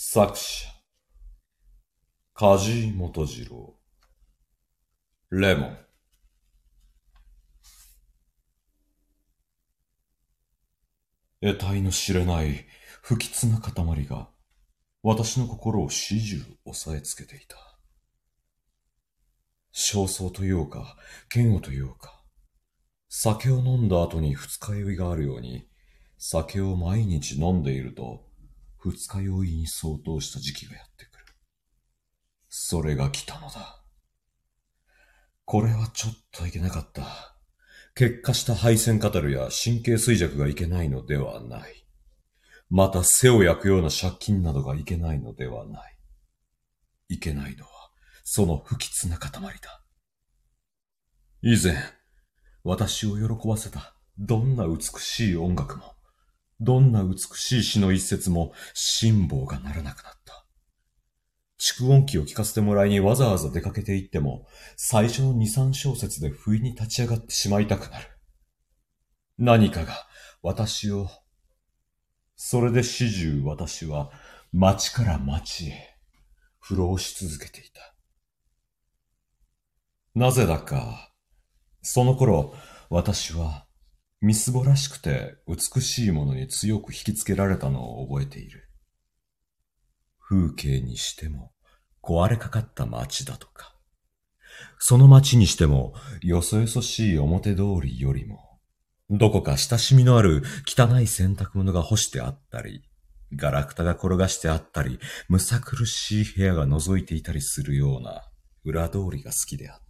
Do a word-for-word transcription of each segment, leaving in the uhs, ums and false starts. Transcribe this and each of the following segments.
作者、梶井元次郎。レモン。得体の知れない不吉な塊が私の心を始終押さえつけていた。焦燥というか、嫌悪というか、酒を飲んだ後に二日酔いがあるように、酒を毎日飲んでいると、二日酔いに相当した時期がやってくる。それが来たのだ。これはちょっといけなかった。結果した配線カタルや神経衰弱がいけないのではない。また背を焼くような借金などがいけないのではない。いけないのは、その不吉な塊だ。以前、私を喜ばせたどんな美しい音楽も、どんな美しい詩の一節も辛抱がならなくなった。蓄音機を聞かせてもらいにわざわざ出かけて行っても、最初の二三小節で不意に立ち上がってしまいたくなる。何かが私を、それで始終私は街から街へ浮浪し続けていた。なぜだか、その頃私はみすぼらしくて美しいものに強く引きつけられたのを覚えている。風景にしても壊れかかった街だとか、その街にしてもよそよそしい表通りよりも、どこか親しみのある汚い洗濯物が干してあったり、ガラクタが転がしてあったり、むさ苦しい部屋が覗いていたりするような裏通りが好きであった。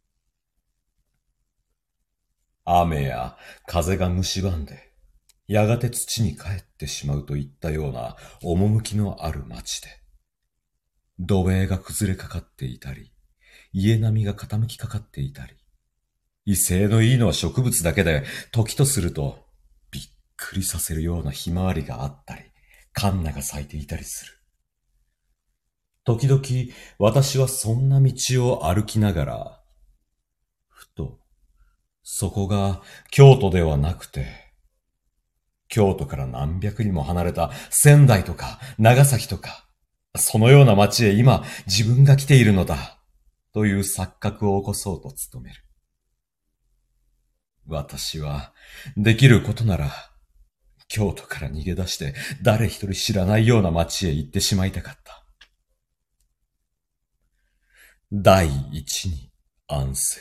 雨や風が蝕んで、やがて土に帰ってしまうといったような趣のある街で、土塀が崩れかかっていたり、家並みが傾きかかっていたり、威勢のいいのは植物だけで、時とすると、びっくりさせるようなひまわりがあったり、カンナが咲いていたりする。時々、私はそんな道を歩きながら、ふと、そこが京都ではなくて、京都から何百里も離れた仙台とか長崎とか、そのような町へ今自分が来ているのだ、という錯覚を起こそうと努める。私は、できることなら、京都から逃げ出して誰一人知らないような町へ行ってしまいたかった。第一に安静。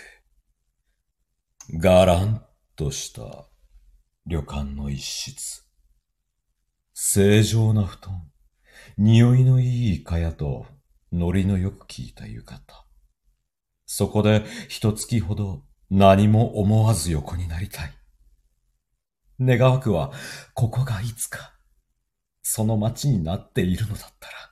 がらんとした旅館の一室。正常な布団。匂いのいい蚊帳とノリのよく効いた浴衣。そこで一月ほど何も思わず横になりたい。願わくは、ここがいつか、その町になっているのだったら。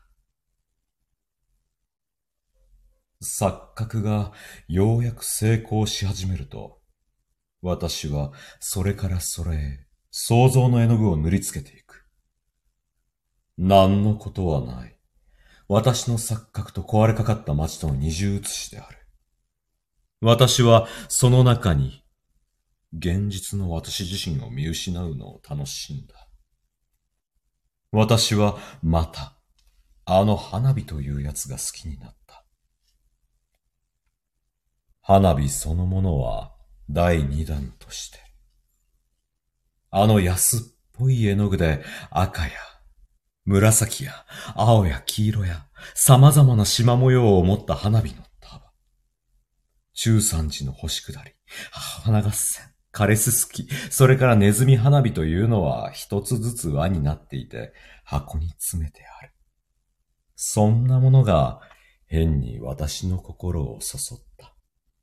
錯覚がようやく成功し始めると、私はそれからそれへ想像の絵の具を塗りつけていく。何のことはない。私の錯覚と壊れかかった町との二重写しである。私はその中に、現実の私自身を見失うのを楽しんだ。私はまた、あの花火というやつが好きになった。花火そのものは第二弾として、あの安っぽい絵の具で赤や紫や青や黄色や様々な縞模様を持った花火の束。中三時の星下り、花合戦、枯れすすき、それからネズミ花火というのは一つずつ輪になっていて箱に詰めてある。そんなものが変に私の心をそそった。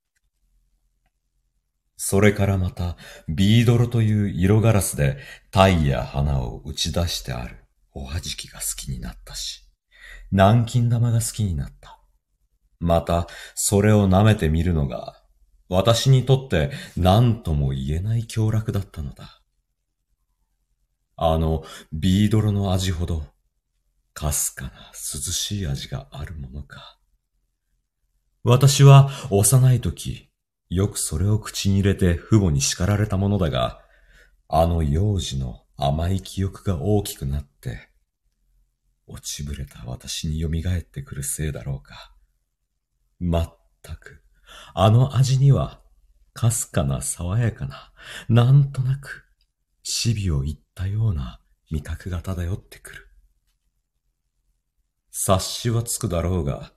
それからまたビードロという色ガラスで鯛や花を打ち出してあるおはじきが好きになったし、南京玉が好きになった。またそれを舐めてみるのが私にとって何とも言えない享楽だったのだ。あのビードロの味ほどかすかな涼しい味があるものか。私は幼い時、よくそれを口に入れて父母に叱られたものだが、あの幼児の甘い記憶が大きくなって、 落ちぶれた私に蘇ってくるせいだろうか。まったく、あの味には、かすかな爽やかな、なんとなく、死美を言ったような味覚が漂ってくる。察しはつくだろうが、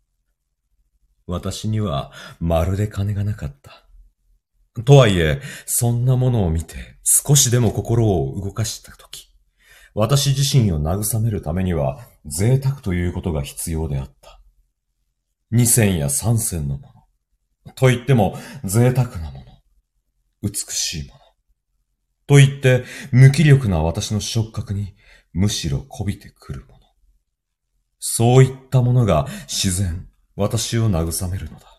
私にはまるで金がなかった。とはいえ、そんなものを見て少しでも心を動かしたとき、私自身を慰めるためには贅沢ということが必要であった。二銭や三銭のもの。と言っても贅沢なもの。美しいもの。と言って無気力な私の触覚にむしろこびてくるもの。そういったものが自然、私を慰めるのだ。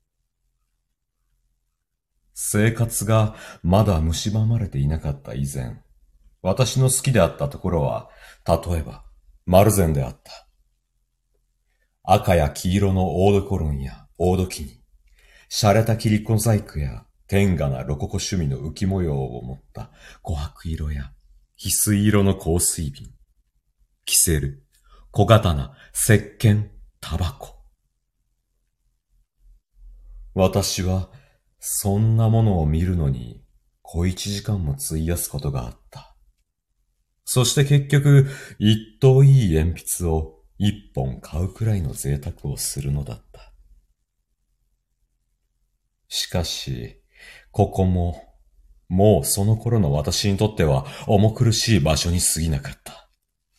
生活がまだ蝕まれていなかった以前、私の好きであったところは、例えば、丸善であった。赤や黄色のオードコロンやオードキニ、洒落た切子細工や天下なロココ趣味の浮模様を持った琥珀色や翡翠色の香水瓶、キセル、小刀、石鹸、タバコ。私は、そんなものを見るのに、小一時間も費やすことがあった。そして結局、一等いい鉛筆を一本買うくらいの贅沢をするのだった。しかし、ここも、もうその頃の私にとっては重苦しい場所に過ぎなかった。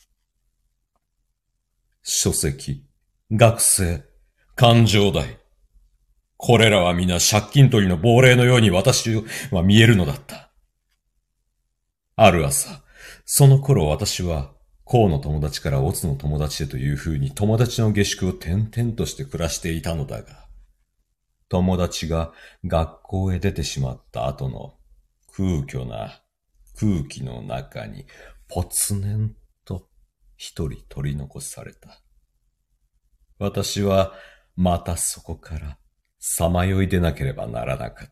書籍、学生、勘定代。これらは皆借金取りの亡霊のように私は見えるのだった。ある朝、その頃私は、甲の友達からオツの友達へという風に友達の下宿を転々として暮らしていたのだが、友達が学校へ出てしまった後の空虚な空気の中にぽつねんと一人取り残された。私はまたそこからさまよい出なければならなかった。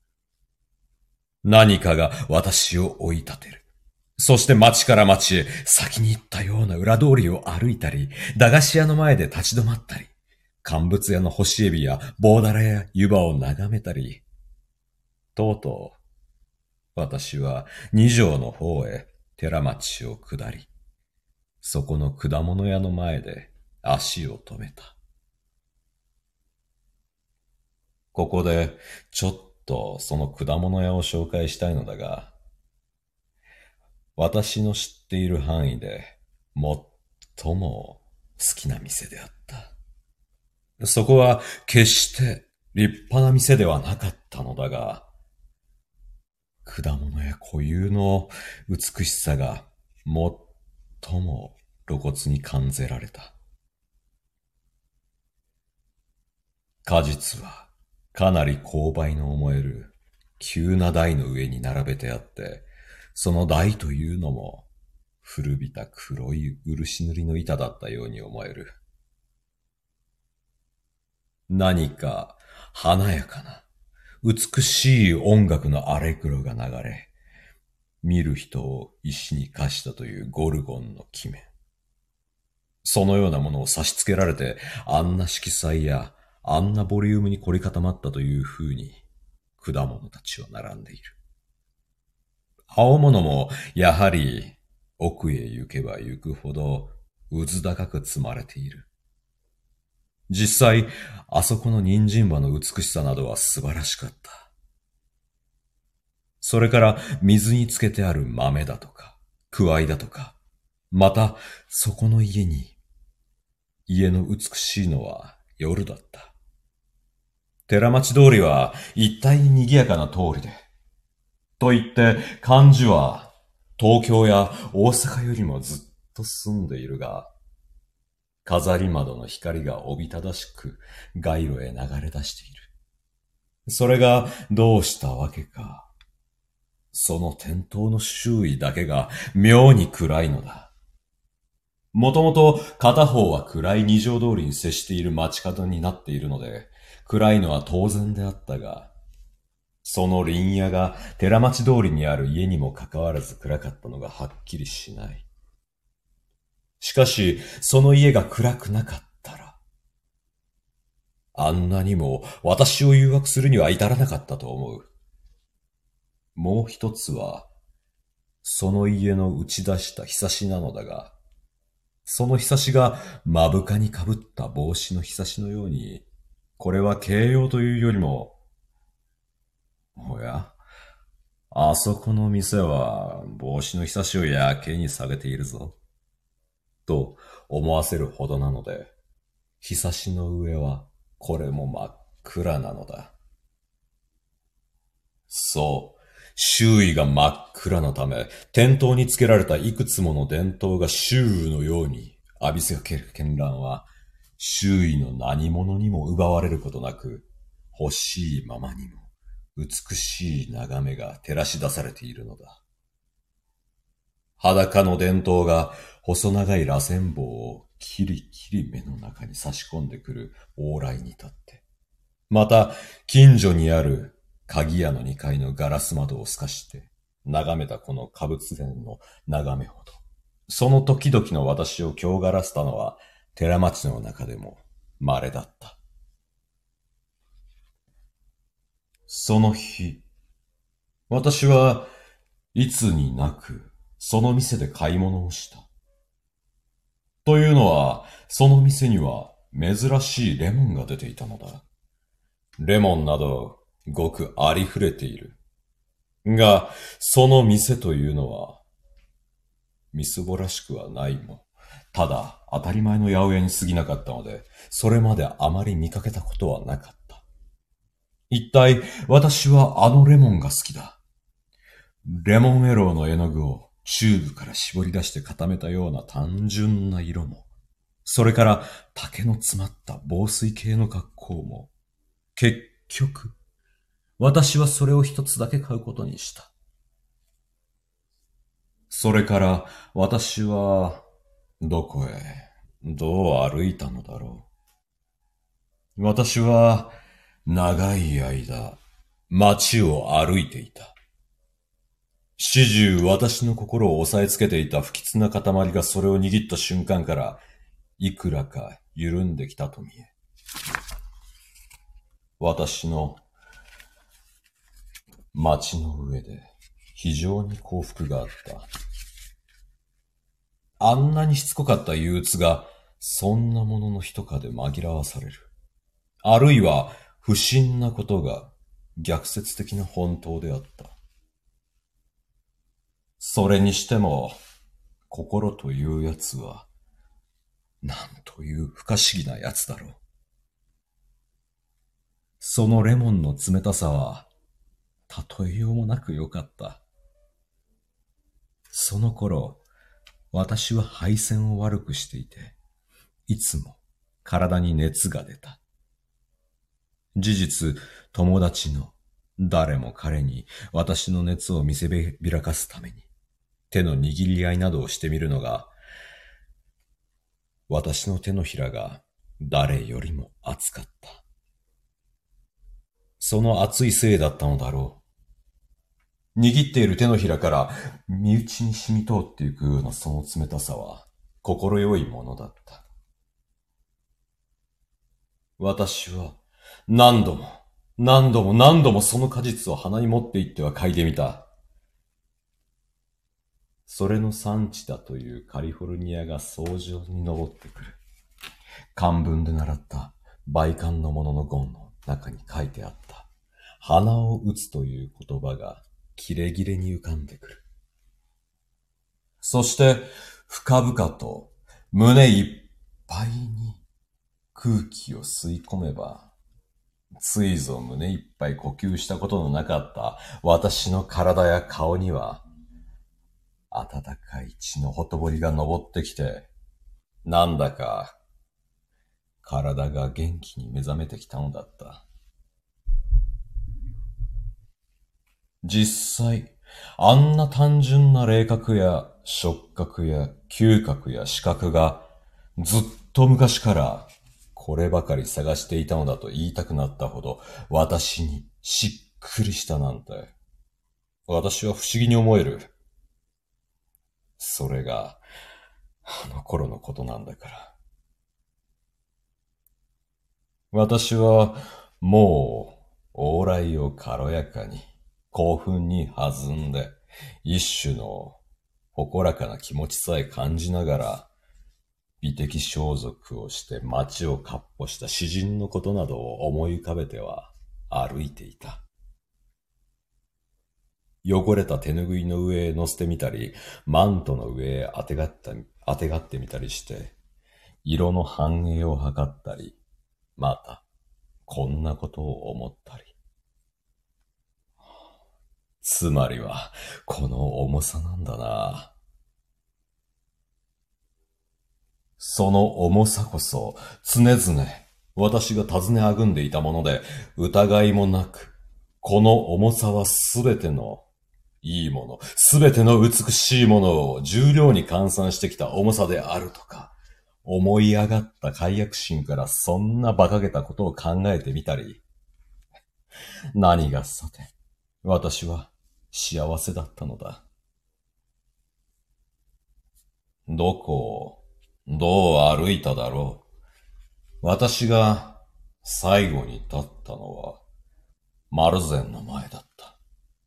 何かが私を追い立てる。そして町から町へ先に行ったような裏通りを歩いたり、駄菓子屋の前で立ち止まったり、乾物屋の干しエビや棒だらや湯葉を眺めたり、とうとう、私は二条の方へ寺町を下り、そこの果物屋の前で足を止めた。ここでちょっとその果物屋を紹介したいのだが、私の知っている範囲で最も好きな店であった。そこは決して立派な店ではなかったのだが、果物や固有の美しさが最も露骨に感じられた。果実はかなり勾配の思える急な台の上に並べてあって、その台というのも古びた黒い漆塗りの板だったように思える。何か華やかな美しい音楽のアレグロが流れ、見る人を石に化したというゴルゴンの鬼面。そのようなものを差し付けられて、あんな色彩やあんなボリュームに凝り固まったという風に果物たちは並んでいる。青物もやはり奥へ行けば行くほど渦高く積まれている。実際、あそこの人参葉の美しさなどは素晴らしかった。それから水につけてある豆だとか、くわいだとか、またそこの家に、家の美しいのは夜だった。寺町通りは一体に賑やかな通りで、と言って漢字は東京や大阪よりもずっと住んでいるが、飾り窓の光がおびただしく街路へ流れ出している。それがどうしたわけか。その店頭の周囲だけが妙に暗いのだ。もともと片方は暗い二条通りに接している街角になっているので、暗いのは当然であったが、その林屋が寺町通りにある家にもかかわらず暗かったのがはっきりしない。 しかし、その家が暗くなかったら、あんなにも私を誘惑するには至らなかったと思う。もう一つは、その家の打ち出したひさしなのだが、そのひさしが目深にかぶった帽子のひさしのように、これは形容というよりも、おや、あそこの店は帽子のひさしをやけに下げているぞ。と思わせるほどなので、ひさしの上はこれも真っ暗なのだ。そう、周囲が真っ暗なため、店頭につけられたいくつもの電灯が周囲のように浴びせかける絢爛は、周囲の何者にも奪われることなく、欲しいままにも美しい眺めが照らし出されているのだ。裸の電灯が細長い螺旋棒をキリキリ目の中に差し込んでくる往来に立って、また近所にある鍵屋のにかいのガラス窓を透かして眺めたこの花物園の眺めほど、その時々の私を狂がらせたのは寺町の中でも稀だった。その日、私はいつになくその店で買い物をした。というのは、その店には珍しいレモンが出ていたのだ。レモンなどごくありふれている。が、その店というのは、みすぼらしくはないも。ただ当たり前の八百屋に過ぎなかったので、それまであまり見かけたことはなかった。一体私はあのレモンが好きだ。レモンエローの絵の具をチューブから絞り出して固めたような単純な色も、それから竹の詰まった防水系の格好も、結局、私はそれを一つだけ買うことにした。それから私はどこへ、どう歩いたのだろう。私は長い間、街を歩いていた。始終私の心を押さえつけていた不吉な塊がそれを握った瞬間から、いくらか緩んできたと見え。私の街の上で非常に幸福があった。あんなにしつこかった憂鬱が、そんなものの一かで紛らわされる。あるいは不審なことが逆説的な本当であった。それにしても、心というやつは、なんという不可思議なやつだろう。そのレモンの冷たさは、例えようもなく良かった。その頃、私は配線を悪くしていて、いつも体に熱が出た。事実、友達の誰も彼に私の熱を見せびらかすために、手の握り合いなどをしてみるのが、私の手のひらが誰よりも熱かった。その熱いせいだったのだろう。握っている手のひらから身内に染み通っていくようなその冷たさは心よいものだった。私は何度も何度も何度もその果実を鼻に持っていっては嗅いでみた。それの産地だというカリフォルニアが早上に登ってくる。漢文で習った梅漢のものの言の中に書いてあった鼻を打つという言葉がキレキレに浮かんでくる。そして深々と胸いっぱいに空気を吸い込めば、ついぞ胸いっぱい呼吸したことのなかった私の体や顔には、温かい血のほとぼりが昇ってきて、なんだか体が元気に目覚めてきたのだった。実際、あんな単純な霊覚や触覚や嗅覚や視覚がずっと昔からこればかり探していたのだと言いたくなったほど私にしっくりしたなんて、私は不思議に思える。それがあの頃のことなんだから。私は、もう、往来を軽やかに、興奮に弾んで、一種の誇らかな気持ちさえ感じながら、美的装束をして街を闊歩した詩人のことなどを思い浮かべては歩いていた。汚れた手ぬぐいの上へ乗せてみたり、マントの上へ当てがった、当てがってみたりして、色の反映を図ったり、また、こんなことを思ったり。つまりは、この重さなんだな。その重さこそ、常々、私が尋ねあぐんでいたもので、疑いもなく、この重さはすべてのいいもの、すべての美しいものを重量に換算してきた重さであるとか、思い上がった快楽心からそんな馬鹿げたことを考えてみたり、何がさて、私は幸せだったのだ。どこを、どう歩いただろう。私が最後に立ったのは、マルゼンの前だった。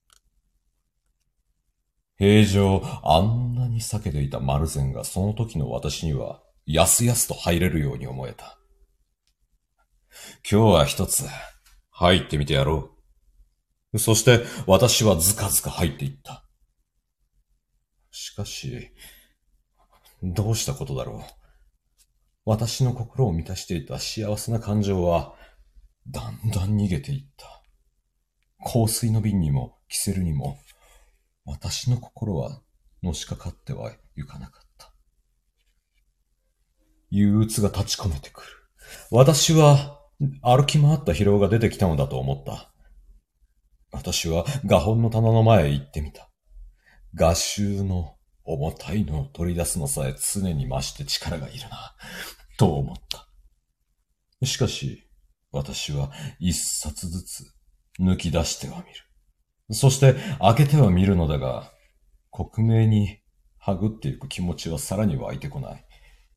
平常、あんなに避けていたマルゼンがその時の私には、やすやすと入れるように思えた。今日は一つ、入ってみてやろう。そして私はずかずか入っていった。しかし、どうしたことだろう。私の心を満たしていた幸せな感情は、だんだん逃げていった。香水の瓶にも、キセルにも、私の心はのしかかってはゆかなかった。憂鬱が立ち込めてくる。私は歩き回った疲労が出てきたのだと思った。私は画本の棚の前へ行ってみた。画集の重たいのを取り出すのさえ常に増して力がいるな、と思った。しかし、私は一冊ずつ抜き出してはみる。そして開けてはみるのだが、克明にはぐっていく気持ちはさらに湧いてこない。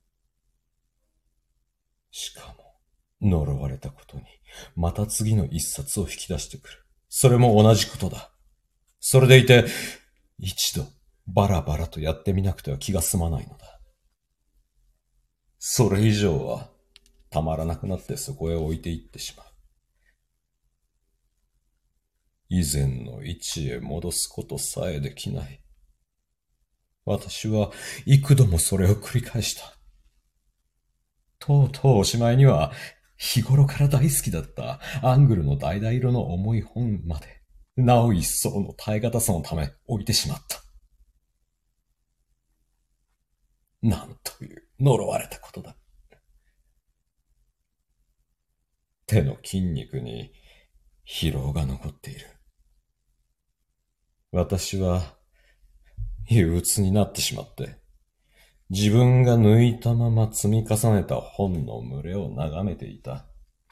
しかも、呪われたことに、また次の一冊を引き出してくる。それも同じことだ。それでいて、一度、バラバラとやってみなくては気が済まないのだ。それ以上は、たまらなくなってそこへ置いていってしまう。以前の位置へ戻すことさえできない。私は幾度もそれを繰り返した。とうとうおしまいには、日頃から大好きだったアングルの橙色の重い本まで、なお一層の耐え難さのため置いてしまった。なんという呪われたことだ。手の筋肉に疲労が残っている。私は憂鬱になってしまって、自分が抜いたまま積み重ねた本の群れを眺めていた。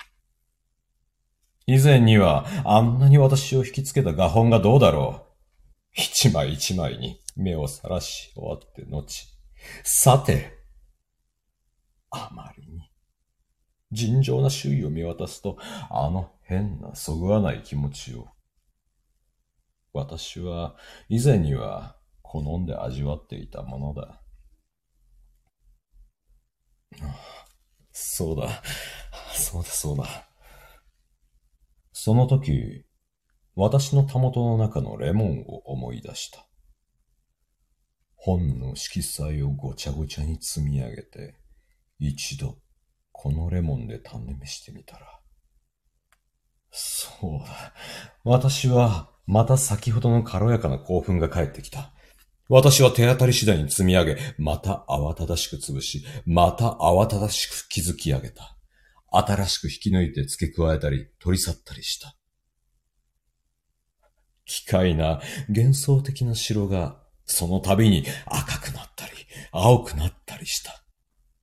以前にはあんなに私を引きつけた画本がどうだろう。一枚一枚に目をさらし終わって後。さて、あまりに尋常な周囲を見渡すと、あの変なそぐわない気持ちを、私は以前には好んで味わっていたものだ。そうだ、そうだそうだ。その時、私のたもとの中のレモンを思い出した。本の色彩をごちゃごちゃに積み上げて、一度、このレモンで試してみたら。そうだ。私は、また先ほどの軽やかな興奮が返ってきた。私は手当たり次第に積み上げ、また慌ただしく潰し、また慌ただしく築き上げた。新しく引き抜いて付け加えたり、取り去ったりした。奇怪な幻想的な城が、その度に赤くなったり、青くなったりした。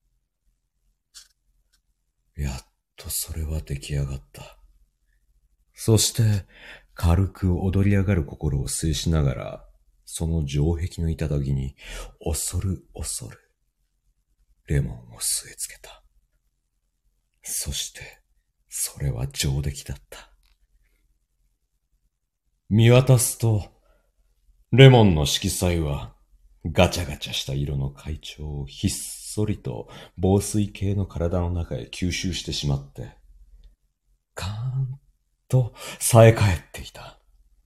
やっとそれは出来上がった。そして、軽く踊り上がる心を制しながら、その城壁の頂に、恐る恐る、 レモンを据え付けた。そして、それは上出来だった。見渡すと、レモンの色彩は、ガチャガチャした色の海藻をひっそりと防水系の体の中へ吸収してしまって、カーンと冴え返っていた。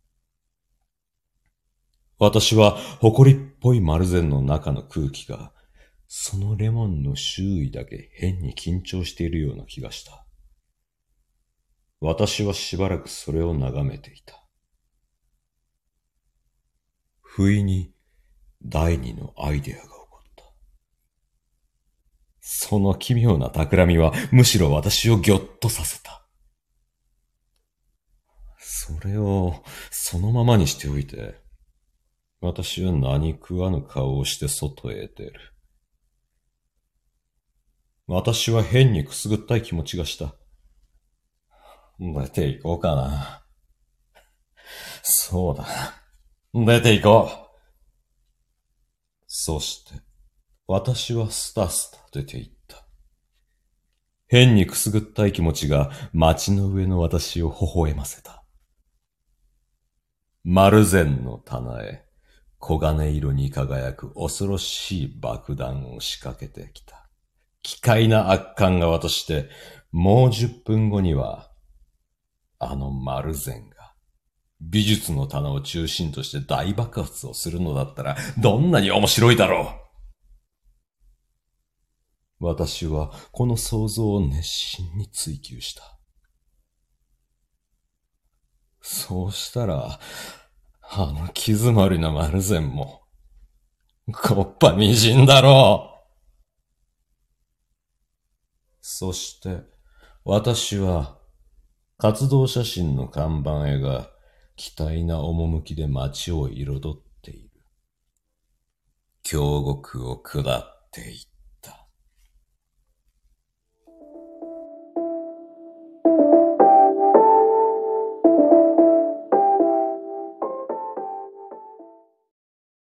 私は埃っぽい丸善の中の空気が、そのレモンの周囲だけ変に緊張しているような気がした。私はしばらくそれを眺めていた。不意に第二のアイデアが起こった。その奇妙な企みはむしろ私をぎょっとさせた。それをそのままにしておいて、私は何食わぬ顔をして外へ出る。私は変にくすぐったい気持ちがした。出て行こうかな。そうだ。出て行こう。そして、私はスタスタ出て行った。変にくすぐったい気持ちが街の上の私を微笑ませた。丸善の棚へ黄金色に輝く恐ろしい爆弾を仕掛けてきた。奇怪な悪感が渡して、もうじゅっぷんごには、あの丸善が美術の棚を中心として大爆発をするのだったらどんなに面白いだろう。私はこの想像を熱心に追求した。そうしたら、あの気詰まりな丸善も、こっぱみじんだろう。そして、私は、活動写真の看板絵が、奇体な趣で街を彩っている。京極を下っていた。